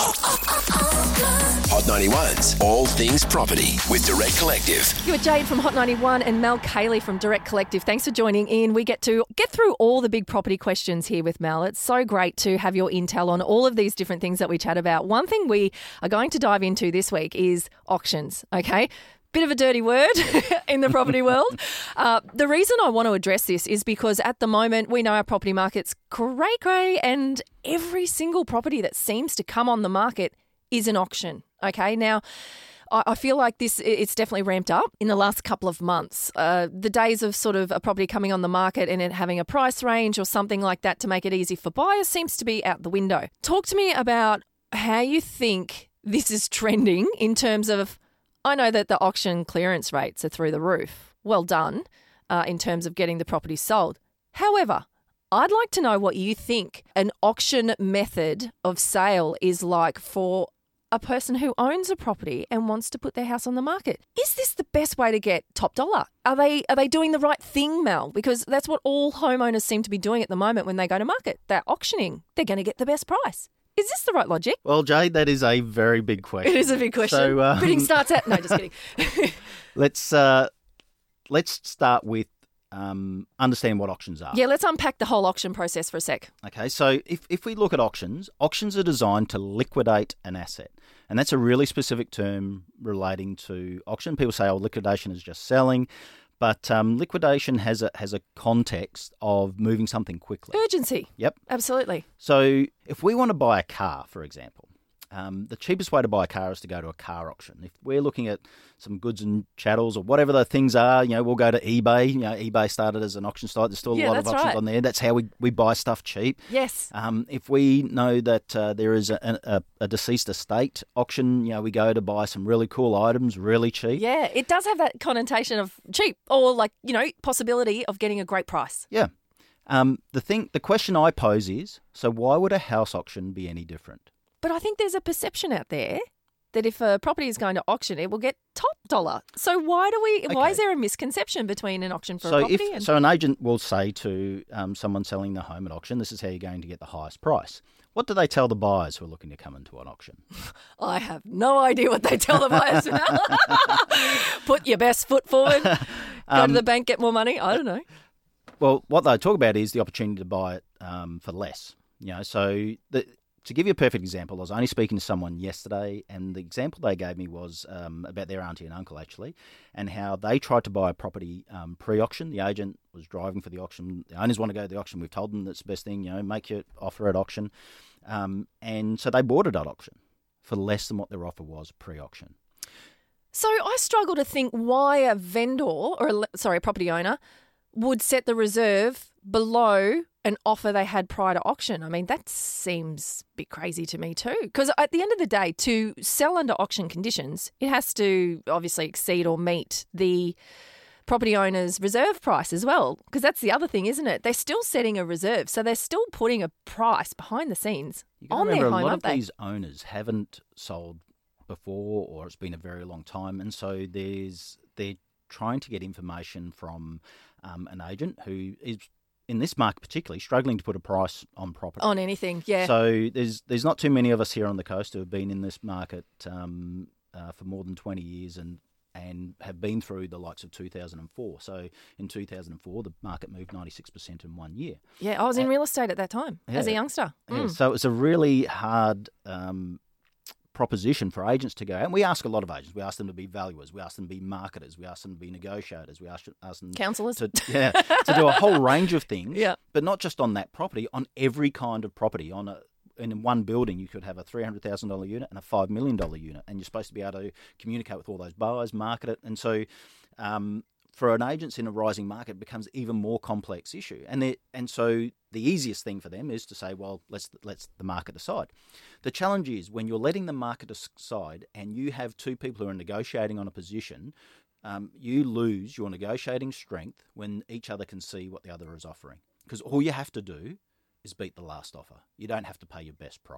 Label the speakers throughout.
Speaker 1: Hot 91's All Things Property with Direct Collective.
Speaker 2: You are Jade from Hot 91 and Mel Cayley from Direct Collective. Thanks for joining in. We get to get through all the big property questions here with Mel. It's so great to have your intel on all of these different things that we chat about. One thing we are going to dive into this week is auctions, okay? Bit of a dirty word in the property world. The reason I want to address this is because at the moment we know our property market's cray and every single property that seems to come on the market is an auction, okay? Now, I feel like it's definitely ramped up in the last couple of months. The days of sort of a property coming on the market and it having a price range or something like that to make it easy for buyers seems to be out the window. Talk to me about how you think this is trending in terms of, I know that the auction clearance rates are through the roof. Well done in terms of getting the property sold. However, I'd like to know what you think an auction method of sale is like for a person who owns a property and wants to put their house on the market. Is this the best way to get top dollar? Are they doing the right thing, Mel? Because that's what all homeowners seem to be doing at the moment when they go to market. They're auctioning. They're going to get the best price. Is this the right logic?
Speaker 3: Well, Jade, that is a very big question.
Speaker 2: It is a big question.
Speaker 3: So,
Speaker 2: Bidding starts at... No, just kidding.
Speaker 3: let's start with understand what auctions are.
Speaker 2: Yeah, let's unpack the whole auction process for a sec.
Speaker 3: Okay, so if we look at auctions are designed to liquidate an asset. And that's a really specific term relating to auction. People say, liquidation is just selling. But liquidation has a context of moving something quickly.
Speaker 2: Urgency.
Speaker 3: Yep.
Speaker 2: Absolutely.
Speaker 3: So if we want to buy a car, for example, the cheapest way to buy a car is to go to a car auction. If we're looking at some goods and chattels or whatever the things are, we'll go to eBay. eBay started as an auction site. There's still a lot of auctions on there. That's how we buy stuff cheap.
Speaker 2: Yes.
Speaker 3: If we know that there is a deceased estate auction, we go to buy some really cool items really cheap.
Speaker 2: Yeah, it does have that connotation of cheap or possibility of getting a great price.
Speaker 3: Yeah. The question I pose is, so why would a house auction be any different?
Speaker 2: But I think there's a perception out there that if a property is going to auction, it will get top dollar. So why is there a misconception between an auction for a property?
Speaker 3: So an agent will say to someone selling the home at auction, this is how you're going to get the highest price. What do they tell the buyers who are looking to come into an auction?
Speaker 2: I have no idea what they tell the buyers. Put your best foot forward, go to the bank, get more money. I don't know.
Speaker 3: Well, what they talk about is the opportunity to buy it for less. To give you a perfect example, I was only speaking to someone yesterday, and the example they gave me was about their auntie and uncle, actually, and how they tried to buy a property pre-auction. The agent was driving for the auction. The owners want to go to the auction. We've told them that's the best thing, make your offer at auction. And so they bought it at auction for less than what their offer was pre-auction.
Speaker 2: So I struggle to think why a vendor, a property owner, would set the reserve below an offer they had prior to auction. I mean, that seems a bit crazy to me too. Because at the end of the day, to sell under auction conditions, it has to obviously exceed or meet the property owner's reserve price as well. Because that's the other thing, isn't it? They're still setting a reserve. So they're still putting a price behind the scenes on their home,
Speaker 3: a lot
Speaker 2: aren't they?
Speaker 3: These owners haven't sold before, or it's been a very long time. And so they're trying to get information from an agent who is, in this market particularly, struggling to put a price on property.
Speaker 2: On anything, yeah.
Speaker 3: So there's not too many of us here on the coast who have been in this market for more than 20 years and have been through the likes of 2004. So in 2004, the market moved 96% in 1 year.
Speaker 2: Yeah, I was in real estate at that time as a youngster.
Speaker 3: Yeah, so it's a really hard proposition for agents to go out. And we ask a lot of agents. We ask them to be valuers. We ask them to be marketers. We ask them to be negotiators. We ask them
Speaker 2: counsellors
Speaker 3: to do a whole range of things.
Speaker 2: Yeah.
Speaker 3: But not just on that property, on every kind of property. In one building, you could have a $300,000 unit and a $5 million unit, and you're supposed to be able to communicate with all those buyers, market it, and so. For an agent in a rising market, it becomes even more complex issue, and so the easiest thing for them is to say, well, let's the market decide. The challenge is when you're letting the market decide, and you have two people who are negotiating on a position, you lose your negotiating strength when each other can see what the other is offering, because all you have to do is beat the last offer. You don't have to pay your best price.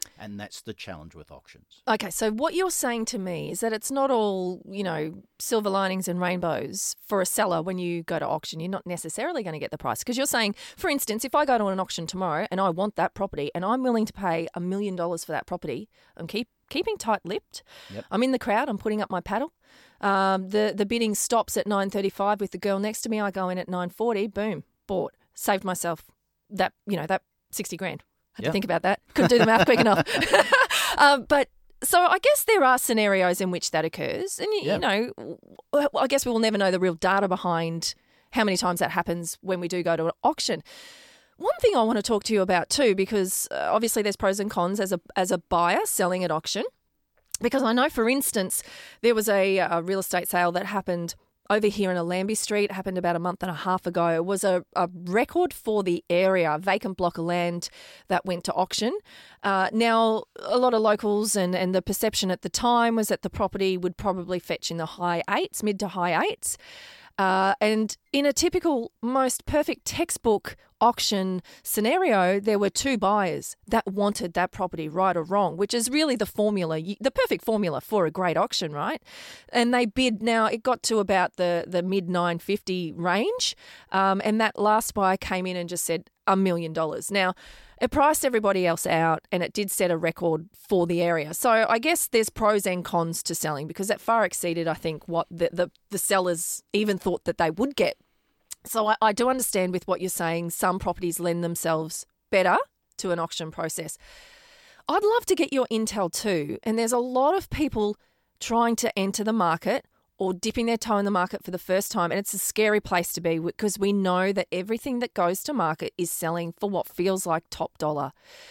Speaker 3: And that's the challenge with auctions.
Speaker 2: Okay, so what you're saying to me is that it's not all, silver linings and rainbows for a seller when you go to auction. You're not necessarily going to get the price. Because you're saying, for instance, if I go to an auction tomorrow and I want that property and I'm willing to pay $1 million for that property, I'm keeping tight-lipped.
Speaker 3: Yep.
Speaker 2: I'm in the crowd. I'm putting up my paddle. The bidding stops at 9:35 with the girl next to me. I go in at 9:40. Boom, bought. Saved myself that 60 grand. Had to think about that. Couldn't do the math quick enough. But so I guess there are scenarios in which that occurs. And, I guess we will never know the real data behind how many times that happens when we do go to an auction. One thing I want to talk to you about too, because obviously there's pros and cons as a buyer selling at auction. Because I know, for instance, there was a real estate sale that happened over here in Allambie Street. It happened about a month and a half ago. It was a record for the area, a vacant block of land that went to auction. Now, a lot of locals and the perception at the time was that the property would probably fetch in the mid to high eights. And in a typical, most perfect textbook auction scenario, there were two buyers that wanted that property, right or wrong, which is really the perfect formula for a great auction, right? And they bid. Now, it got to about the mid 950 range, and that last buyer came in and just said $1 million. Now, it priced everybody else out, and it did set a record for the area. So I guess there's pros and cons to selling, because that far exceeded, I think, what the sellers even thought that they would get. So I do understand with what you're saying, some properties lend themselves better to an auction process. I'd love to get your intel too. And there's a lot of people trying to enter the market or dipping their toe in the market for the first time. And it's a scary place to be, because we know that everything that goes to market is selling for what feels like top dollar.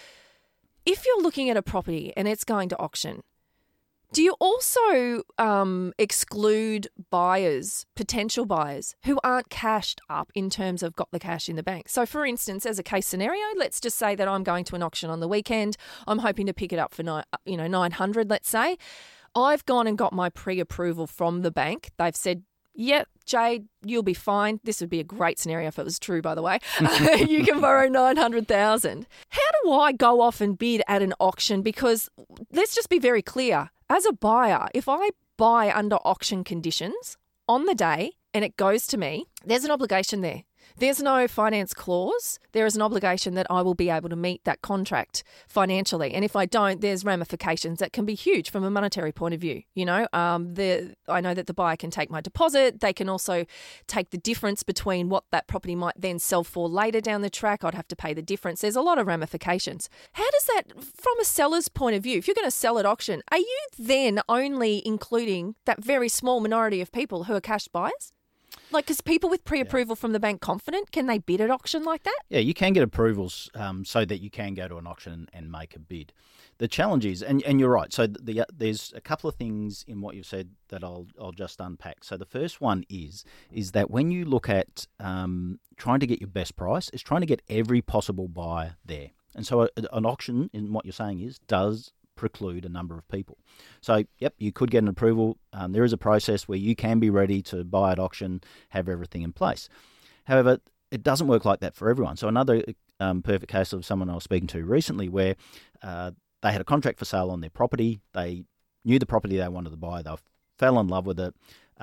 Speaker 2: If you're looking at a property and it's going to auction, do you also exclude potential buyers who aren't cashed up in terms of got the cash in the bank? So, for instance, as a case scenario, let's just say that I'm going to an auction on the weekend. I'm hoping to pick it up for $900, let's say. I've gone and got my pre-approval from the bank. They've said, "Yep, Jade, you'll be fine." This would be a great scenario if it was true, by the way. You can borrow $900,000. How do I go off and bid at an auction? Because let's just be very clear. As a buyer, if I buy under auction conditions on the day and it goes to me, there's an obligation there. There's no finance clause. There is an obligation that I will be able to meet that contract financially. And if I don't, there's ramifications that can be huge from a monetary point of view. I know that the buyer can take my deposit. They can also take the difference between what that property might then sell for later down the track. I'd have to pay the difference. There's a lot of ramifications. How does that, from a seller's point of view, if you're going to sell at auction, are you then only including that very small minority of people who are cash buyers? Like, is people with pre-approval from the bank confident? Can they bid at auction like that?
Speaker 3: Yeah, you can get approvals so that you can go to an auction and make a bid. The challenge is, and you're right, so there's a couple of things in what you've said that I'll just unpack. So the first one is that when you look at trying to get your best price, it's trying to get every possible buyer there. And so an auction, in what you're saying, does preclude a number of people. So, yep, you could get an approval. There is a process where you can be ready to buy at auction, have everything in place. However, it doesn't work like that for everyone. So another perfect case of someone I was speaking to recently where they had a contract for sale on their property. They knew the property they wanted to buy. They fell in love with it,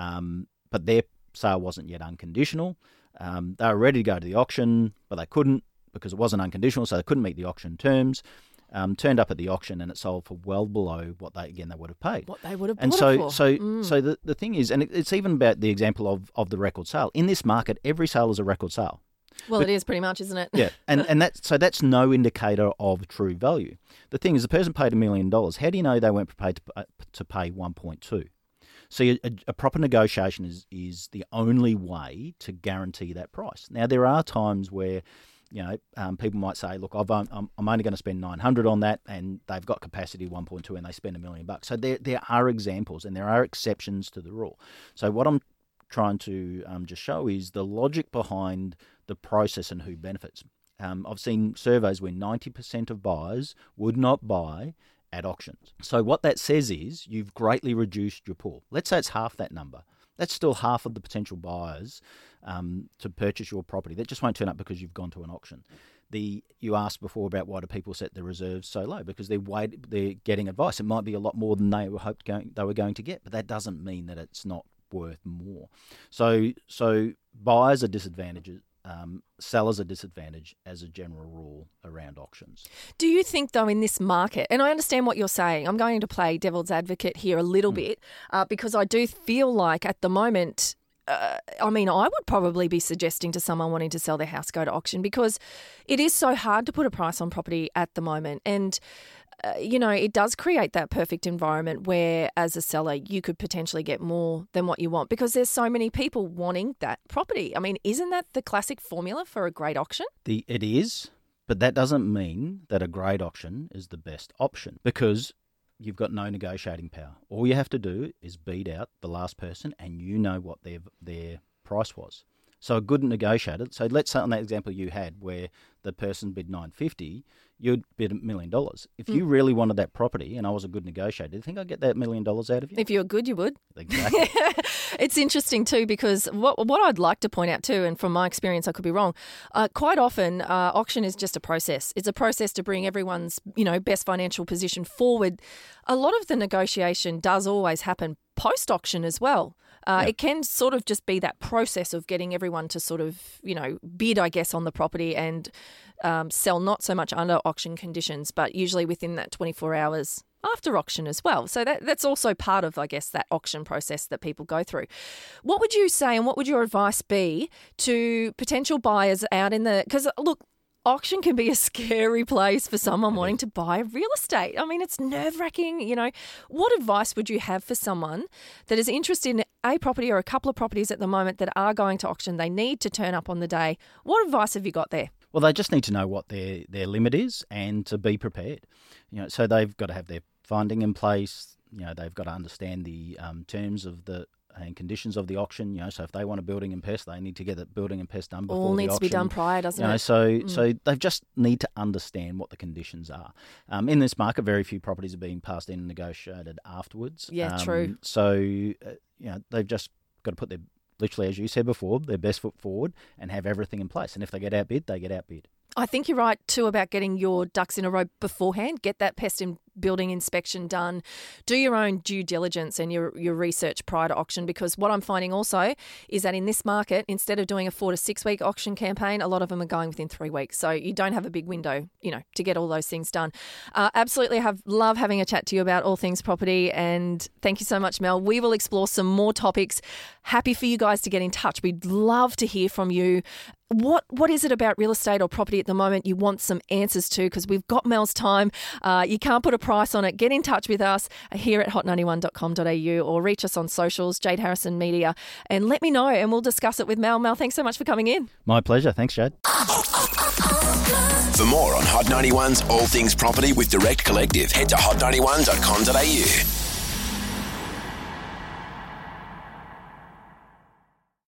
Speaker 3: but their sale wasn't yet unconditional. They were ready to go to the auction, but they couldn't because it wasn't unconditional, so they couldn't meet the auction terms. Turned up at the auction and it sold for well below what they would have paid.
Speaker 2: What they would have
Speaker 3: and
Speaker 2: bought it for.
Speaker 3: So the thing is, and it's even about the example of the record sale. In this market, every sale is a record sale.
Speaker 2: Well, it is pretty much, isn't it?
Speaker 3: Yeah, and that's no indicator of true value. The thing is, the person paid $1 million. How do you know they weren't prepared to pay 1.2? So a proper negotiation is the only way to guarantee that price. Now, there are times where people might say, look, I'm only going to spend $900 on that, and they've got capacity 1.2 and they spend $1 million. So there are examples and there are exceptions to the rule. So what I'm trying to just show is the logic behind the process and who benefits. I've seen surveys where 90% of buyers would not buy at auctions. So what that says is you've greatly reduced your pool. Let's say it's half that number. That's still half of the potential buyers to purchase your property. That just won't turn up because you've gone to an auction. You asked before about why do people set their reserves so low, because they're getting advice. It might be a lot more than they were going to get, but that doesn't mean that it's not worth more. So buyers are disadvantaged. Sellers are disadvantaged as a general rule around auctions.
Speaker 2: Do you think, though, in this market, and I understand what you're saying, I'm going to play devil's advocate here a little bit because I do feel like at the moment, I would probably be suggesting to someone wanting to sell their house, go to auction, because it is so hard to put a price on property at the moment. And it does create that perfect environment where, as a seller, you could potentially get more than what you want because there's so many people wanting that property. I mean, isn't that the classic formula for a great auction?
Speaker 3: It is, but that doesn't mean that a great auction is the best option because you've got no negotiating power. All you have to do is beat out the last person and you know what their price was. So a good negotiator, so let's say on that example you had where the person bid $950, you'd bid $1 million. If you really wanted that property and I was a good negotiator, do you think I'd get that $1 million out of you?
Speaker 2: If you were good, you would.
Speaker 3: Exactly.
Speaker 2: It's interesting too because what I'd like to point out too, and from my experience I could be wrong, quite often auction is just a process. It's a process to bring everyone's best financial position forward. A lot of the negotiation does always happen post-auction as well. It can sort of just be that process of getting everyone to sort of, bid, I guess, on the property and sell not so much under auction conditions, but usually within that 24 hours after auction as well. So that's also part of, I guess, that auction process that people go through. What would you say and what would your advice be to potential buyers out in the – because, look, auction can be a scary place for someone wanting to buy real estate. I mean, it's nerve-wracking, What advice would you have for someone that is interested in a property or a couple of properties at the moment that are going to auction? They need to turn up on the day. What advice have you got there?
Speaker 3: Well, they just need to know what their limit is and to be prepared. So they've got to have their funding in place. They've got to understand the terms of and conditions of the auction. So if they want a building and pest, they need to get that building and pest done before the auction.
Speaker 2: All needs to be done prior, doesn't it?
Speaker 3: So they just need to understand what the conditions are. In this market, very few properties are being passed in and negotiated afterwards.
Speaker 2: Yeah, true.
Speaker 3: So they've just got to put literally, as you said before, their best foot forward and have everything in place. And if they get outbid, they get outbid.
Speaker 2: I think you're right too about getting your ducks in a row beforehand. Get that pest and building inspection done. Do your own due diligence and your research prior to auction, because what I'm finding also is that in this market, instead of doing a 4 to 6 week auction campaign, a lot of them are going within 3 weeks. So you don't have a big window, to get all those things done. Absolutely love having a chat to you about all things property, and thank you so much, Mel. We will explore some more topics. Happy for you guys to get in touch. We'd love to hear from you. What is it about real estate or property at the moment you want some answers to? Because we've got Mel's time. You can't put a price on it. Get in touch with us here at hot91.com.au or reach us on socials, Jade Harrison Media, and let me know and we'll discuss it with Mel. Mel, thanks so much for coming in.
Speaker 3: My pleasure. Thanks, Jade.
Speaker 1: For more on Hot 91's All Things Property with Direct Collective, head to hot91.com.au.